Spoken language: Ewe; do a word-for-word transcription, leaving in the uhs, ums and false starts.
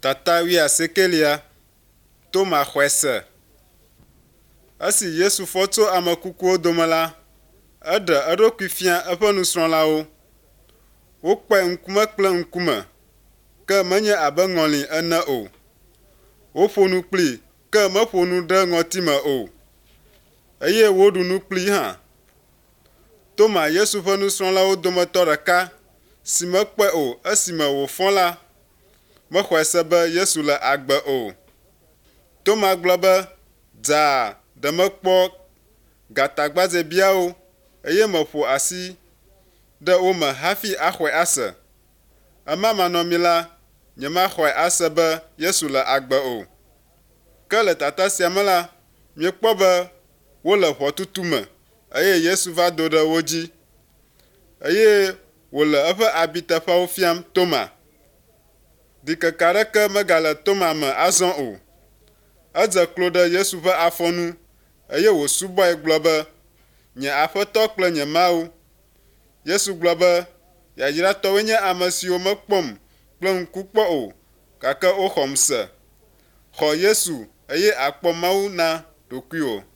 Tata wi asekelia Toma xɔe se. Esi Yesu fɔ tso ame kukuwo dome la, eɖe eɖokui fia eƒe nusrɔ̃lawo. Wokpɔe ŋkume kple ŋkume, ke menye abe ŋɔli ene o. Woƒo nu kplii, ke meƒo nu ɖe ŋɔtime o, eye woɖu nu kplii hã. Toma, Yesu ƒe nusrɔ̃lawo dometɔ ɖeka, si mekpɔe o esime wòfɔ la, mexɔe se be Yesu le agbe o. Toma gblɔ be, dzaa, ɖe mekpɔ gatagbadzɛbiawo, eye meƒo asi ɖe wo me hafi axɔe ase. Ema manɔmi la, nyemaxɔe ase be Yesu le agbe o. Ke le tata sia me la, miekpɔ be wole ʋɔtutu me, eye Yesu va do ɖe wo dzi, eye wòle eƒe abiteƒewo fiam Toma. Ɖikeke aɖeke megale Toma me azɔ o. Edze klo ɖe Yesu ƒe afɔ nu, eye wòsubɔe gblɔ be, nye Aƒetɔ kple nye Mawu. Yesu gblɔ be, yayratɔwoe nye ame siwo mekpɔm kple ŋku kpɔ o, gake woxɔm se. Xɔ Yesu, eye àkpɔ Mawu na ɖokuiwò.